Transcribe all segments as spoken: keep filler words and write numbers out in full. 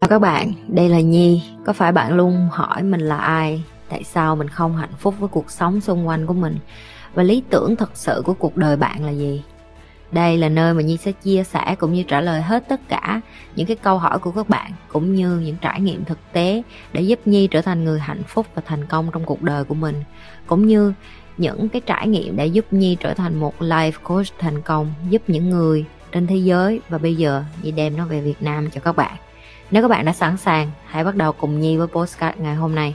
Chào các bạn, đây là Nhi. Có phải bạn luôn hỏi mình là ai? Tại sao mình không hạnh phúc với cuộc sống xung quanh của mình? Và lý tưởng thật sự của cuộc đời bạn là gì? Đây là nơi mà Nhi sẽ chia sẻ cũng như trả lời hết tất cả những cái câu hỏi của các bạn, cũng như những trải nghiệm thực tế để giúp Nhi trở thành người hạnh phúc và thành công trong cuộc đời của mình, cũng như những cái trải nghiệm để giúp Nhi trở thành một life coach thành công, giúp những người trên thế giới. Và bây giờ Nhi đem nó về Việt Nam cho các bạn. Nếu các bạn đã sẵn sàng, hãy bắt đầu cùng Nhi với podcast ngày hôm nay.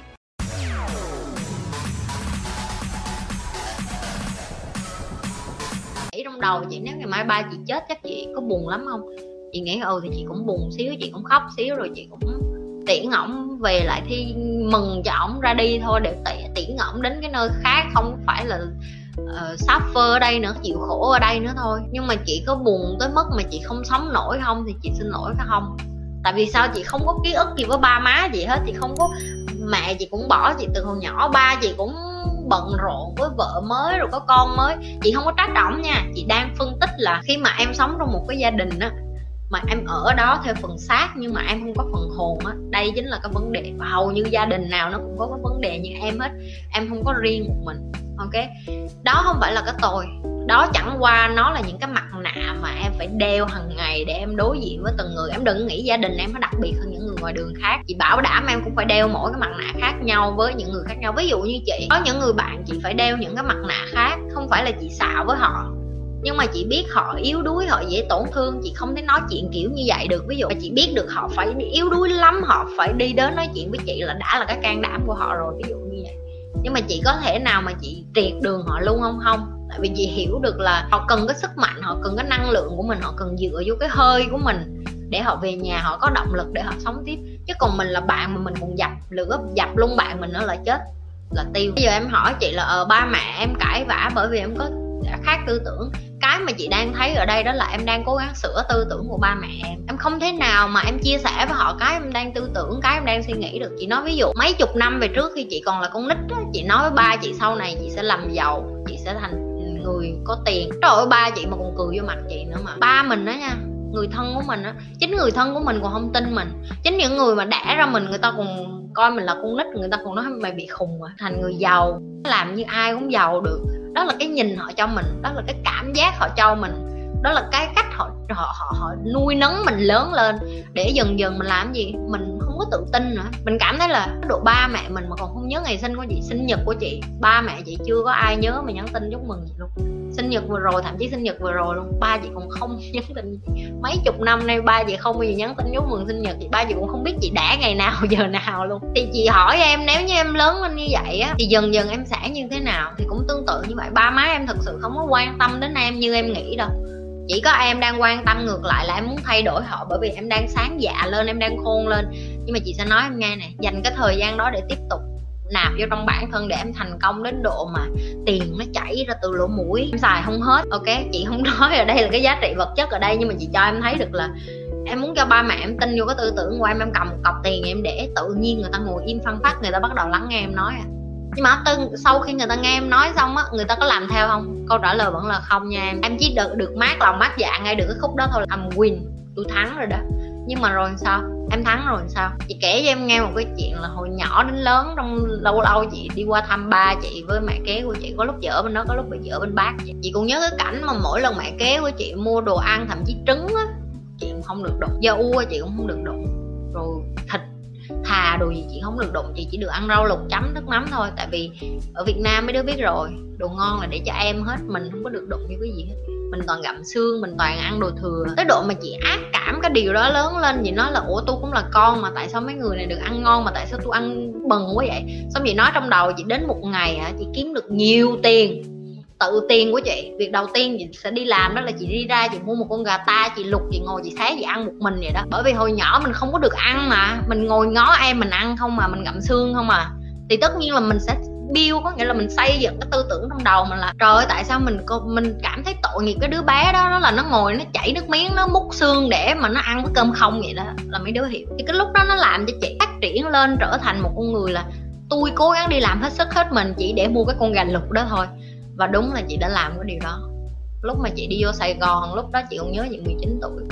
Trong đầu chị, nếu ngày mai ba chị chết chắc chị có buồn lắm không? Chị nghĩ ừ thì chị cũng buồn xíu, chị cũng khóc xíu, rồi chị cũng tiễn ổng về lại thi mừng cho ổng ra đi thôi, để tiễn ổng đến cái nơi khác, không phải là uh, suffer ở đây nữa, chịu khổ ở đây nữa thôi. Nhưng mà chị có buồn tới mức mà chị không sống nổi không? Thì chị xin lỗi phải không? Tại vì sao? Chị không có ký ức gì với ba má chị hết. Chị không có, mẹ chị cũng bỏ chị từ hồi nhỏ, ba chị cũng bận rộn với vợ mới rồi có con mới. Chị không có trách ổng nha, chị đang phân tích là khi mà em sống trong một cái gia đình á, mà em ở đó theo phần xác nhưng mà em không có phần hồn á, đây chính là cái vấn đề. Và hầu như gia đình nào nó cũng có cái vấn đề như em hết, em không có riêng một mình. Ok, đó không phải là cái tôi, đó chẳng qua nó là những cái mặt nạ mà em phải đeo hàng ngày để em đối diện với từng người. Em đừng nghĩ gia đình em nó đặc biệt hơn những người ngoài đường khác. Chị bảo đảm em cũng phải đeo mỗi cái mặt nạ khác nhau với những người khác nhau. Ví dụ như chị, có những người bạn chị phải đeo những cái mặt nạ khác. Không phải là chị xạo với họ, nhưng mà chị biết họ yếu đuối, họ dễ tổn thương. Chị không thể nói chuyện kiểu như vậy được. Ví dụ chị biết được họ phải yếu đuối lắm, họ phải đi đến nói chuyện với chị là đã là cái can đảm của họ rồi, ví dụ như vậy. Nhưng mà chị có thể nào mà chị triệt đường họ luôn không? Không. Tại vì chị hiểu được là họ cần cái sức mạnh, họ cần cái năng lượng của mình, họ cần dựa vô cái hơi của mình để họ về nhà họ có động lực để họ sống tiếp. Chứ còn mình là bạn mà mình còn dập lửa, dập luôn bạn mình nữa là chết, là tiêu. Bây giờ em hỏi chị là ờ, ba mẹ em cãi vã bởi vì em có khác tư tưởng. Cái mà chị đang thấy ở đây đó là em đang cố gắng sửa tư tưởng của ba mẹ em. Em không thể nào mà em chia sẻ với họ cái em đang tư tưởng, cái em đang suy nghĩ được. Chị nói ví dụ mấy chục năm về trước khi chị còn là con nít á, chị nói với ba chị sau này chị sẽ làm giàu, chị sẽ thành người có tiền. Trời ơi, ba chị mà còn cười vô mặt chị nữa. Mà ba mình đó nha, người thân của mình á, chính người thân của mình còn không tin mình. Chính những người mà đẻ ra mình, người ta còn coi mình là con nít, người ta còn nói mày bị khùng à. Thành người giàu, làm như ai cũng giàu được. Đó là cái nhìn họ cho mình, đó là cái cảm giác họ cho mình, đó là cái cách họ họ họ, họ nuôi nấng mình lớn lên. Để dần dần mình làm gì, mình không có tự tin nữa. Mình cảm thấy là độ ba mẹ mình mà còn không nhớ ngày sinh của chị, sinh nhật của chị, ba mẹ chị chưa có ai nhớ mà nhắn tin chúc mừng chị luôn. Sinh nhật vừa rồi, thậm chí sinh nhật vừa rồi luôn, ba chị còn không nhắn tin. Mấy chục năm nay ba chị không bao giờ nhắn tin chúc mừng sinh nhật chị. Ba chị cũng không biết chị đẻ ngày nào giờ nào luôn. Thì chị hỏi em, nếu như em lớn lên như vậy á, thì dần dần em sẽ như thế nào? Thì cũng tương tự như vậy. Ba má em thực sự không có quan tâm đến em như em nghĩ đâu. Chỉ có em đang quan tâm ngược lại là em muốn thay đổi họ, bởi vì em đang sáng dạ lên, em đang khôn lên. Nhưng mà chị sẽ nói em nghe này, dành cái thời gian đó để tiếp tục nạp vô trong bản thân để em thành công đến độ mà tiền nó chảy ra từ lỗ mũi, em xài không hết. Ok, chị không nói ở đây là cái giá trị vật chất ở đây, nhưng mà chị cho em thấy được là em muốn cho ba mẹ em tin vô cái tư tưởng của em. Em cầm một cọc tiền em để tự nhiên người ta ngồi im phăng phát, người ta bắt đầu lắng nghe em nói à. Nhưng mà từ, sau khi người ta nghe em nói xong á, người ta có làm theo không? Câu trả lời vẫn là không nha em. Em chỉ được được mát lòng mát dạ ngay được cái khúc đó thôi là I'm win, tôi thắng rồi đó. Nhưng mà rồi sao? Em thắng rồi sao? Chị kể cho em nghe một cái chuyện là hồi nhỏ đến lớn, trong lâu lâu chị đi qua thăm ba chị với mẹ kế của chị. Có lúc chị ở bên đó, có lúc chị ở bên bác chị. Chị cũng nhớ cái cảnh mà mỗi lần mẹ kế của chị mua đồ ăn, thậm chí trứng á, chị cũng không được đụng. Da u chị cũng không được đụng. Rồi thịt thà đồ gì chị không được đụng. Chị chỉ được ăn rau luộc chấm nước mắm thôi. Tại vì ở Việt Nam mấy đứa biết rồi, đồ ngon là để cho em hết, mình không có được đụng như cái gì hết. Mình toàn gặm xương, mình toàn ăn đồ thừa. Tới độ mà chị ác cảm cái điều đó lớn lên. Chị nói là ủa tôi cũng là con mà, tại sao mấy người này được ăn ngon mà tại sao tôi ăn bần quá vậy? Xong chị nói trong đầu chị đến một ngày hả, chị kiếm được nhiều tiền, tự tiền của chị. Việc đầu tiên chị sẽ đi làm đó là chị đi ra, chị mua một con gà ta, chị luộc, chị ngồi chị xé, chị ăn một mình vậy đó. Bởi vì hồi nhỏ mình không có được ăn mà, mình ngồi ngó em mình ăn không mà, mình gặm xương không mà. Thì tất nhiên là mình sẽ build, có nghĩa là mình xây dựng cái tư tưởng trong đầu mình là trời ơi tại sao mình mình cảm thấy tội nghiệp cái đứa bé đó, đó là nó ngồi nó chảy nước miếng, nó múc xương để mà nó ăn với cơm không vậy đó, là mấy đứa hiểu. Thì cái lúc đó nó làm cho chị phát triển lên, trở thành một con người là tôi cố gắng đi làm hết sức hết mình chỉ để mua cái con gà luộc đó thôi. Và đúng là chị đã làm cái điều đó. Lúc mà chị đi vô Sài Gòn, lúc đó chị còn nhớ chị mười chín tuổi,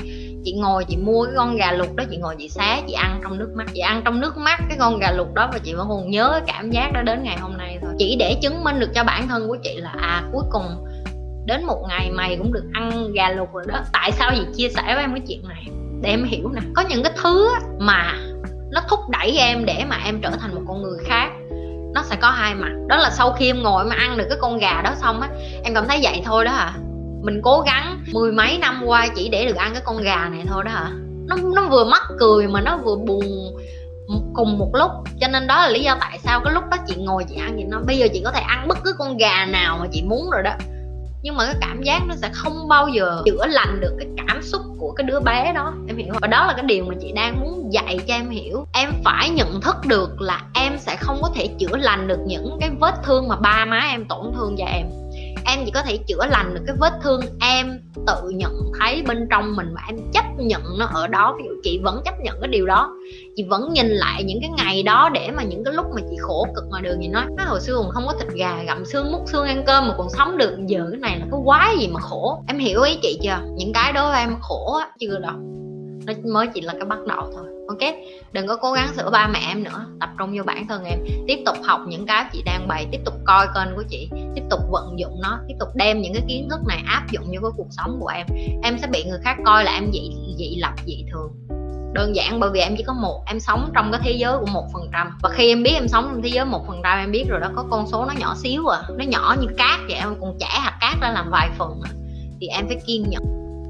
Chị ngồi chị mua cái con gà luộc đó, chị ngồi chị xé, chị ăn trong nước mắt, chị ăn trong nước mắt cái con gà luộc đó, và chị vẫn còn nhớ cái cảm giác đó đến ngày hôm nay thôi. Chỉ để chứng minh được cho bản thân của chị là à cuối cùng đến một ngày mày cũng được ăn gà luộc rồi đó. Tại sao chị chia sẻ với em cái chuyện này? Để em hiểu nè, có những cái thứ mà nó thúc đẩy em để mà em trở thành một con người khác, nó sẽ có hai mặt. Đó là sau khi em ngồi mà ăn được cái con gà đó xong á, em cảm thấy vậy thôi đó hả? Mình cố gắng mười mấy năm qua chỉ để được ăn cái con gà này thôi đó hả? Nó, nó vừa mắc cười mà nó vừa buồn cùng một lúc. Cho nên đó là lý do tại sao cái lúc đó chị ngồi chị ăn, chị nói bây giờ chị có thể ăn bất cứ con gà nào mà chị muốn rồi đó, nhưng mà cái cảm giác nó sẽ không bao giờ chữa lành được cái cảm xúc của cái đứa bé đó, em hiểu không? Và đó là cái điều mà chị đang muốn dạy cho em hiểu. Em phải nhận thức được là em sẽ không có thể chữa lành được những cái vết thương mà ba má em tổn thương cho em. Em chỉ có thể chữa lành được cái vết thương em tự nhận thấy bên trong mình, và em chấp nhận nó ở đó. Ví dụ chị vẫn chấp nhận cái điều đó, chị vẫn nhìn lại những cái ngày đó để mà những cái lúc mà chị khổ cực ngoài đường, chị nói hồi xưa còn không có thịt gà gặm xương múc xương ăn cơm mà còn sống được, giờ cái này là cái quái gì mà khổ. Em hiểu ý chị chưa? Những cái đó em khổ á chưa đâu, nó mới chỉ là cái bắt đầu thôi. Ok, đừng có cố gắng sửa ba mẹ em nữa, tập trung vô bản thân em, tiếp tục học những cái chị đang bày, tiếp tục coi kênh của chị, tiếp tục vận dụng nó, tiếp tục đem những cái kiến thức này áp dụng vô cái cuộc sống của em. Em sẽ bị người khác coi là em dị dị lập dị thường, đơn giản bởi vì em chỉ có một, em sống trong cái thế giới của một phần trăm. Và khi em biết em sống trong thế giới một phần trăm, em biết rồi đó, có con số nó nhỏ xíu à, nó nhỏ như cát vậy, em còn chẻ hạt cát ra làm vài phần à. Thì em phải kiên nhẫn.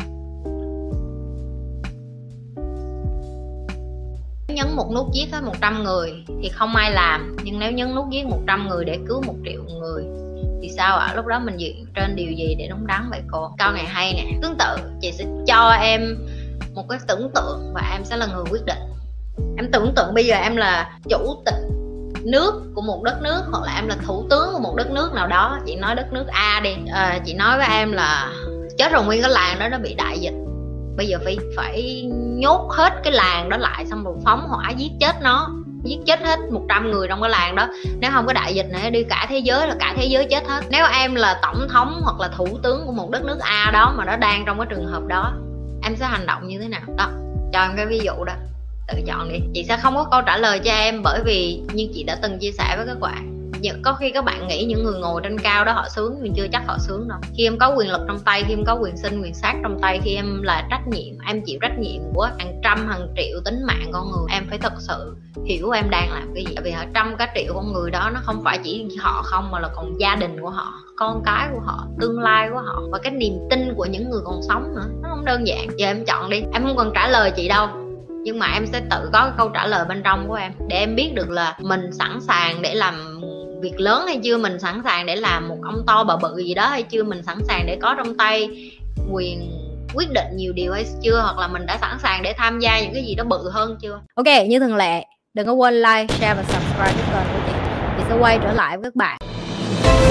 Nhấn một nút giết hết một trăm người thì không ai làm, nhưng nếu nhấn nút giết một trăm người để cứu một triệu người thì sao ạ? À? Lúc đó mình dựa trên điều gì để đúng đắn vậy cô? Câu này hay nè. Tương tự chị sẽ cho em một cái tưởng tượng và em sẽ là người quyết định. Em tưởng tượng bây giờ em là chủ tịch nước của một đất nước, hoặc là em là thủ tướng của một đất nước nào đó. Chị nói đất nước A đi, à, chị nói với em là chết rồi, nguyên cái làng đó nó bị đại dịch, bây giờ phải phải nhốt hết cái làng đó lại, xong rồi phóng hỏa giết chết nó, giết chết hết một trăm người trong cái làng đó. Nếu không có đại dịch này đi cả thế giới là cả thế giới chết hết. Nếu em là tổng thống hoặc là thủ tướng của một đất nước A đó mà nó đang trong cái trường hợp đó, em sẽ hành động như thế nào? Đó, cho em cái ví dụ đó, tự chọn đi. Chị sẽ không có câu trả lời cho em, bởi vì như chị đã từng chia sẻ với các bạn, có khi các bạn nghĩ những người ngồi trên cao đó họ sướng, nhưng chưa chắc họ sướng đâu. Khi em có quyền lực trong tay, khi em có quyền sinh quyền sát trong tay, khi em là trách nhiệm, em chịu trách nhiệm của hàng trăm hàng triệu tính mạng con người, em phải thật sự hiểu em đang làm cái gì. Vì hàng trăm cả triệu con người đó, nó không phải chỉ họ không, mà là còn gia đình của họ, con cái của họ, tương lai của họ, và cái niềm tin của những người còn sống nữa. Nó không đơn giản. Giờ em chọn đi, em không cần trả lời chị đâu, nhưng mà em sẽ tự có cái câu trả lời bên trong của em, để em biết được là mình sẵn sàng để làm việc lớn hay chưa, mình sẵn sàng để làm một ông to bà bự gì đó hay chưa, mình sẵn sàng để có trong tay quyền quyết định nhiều điều hay chưa, hoặc là mình đã sẵn sàng để tham gia những cái gì đó bự hơn chưa. Ok, như thường lệ, đừng có quên like, share và subscribe cái kênh của chị. Chị sẽ quay trở lại với các bạn.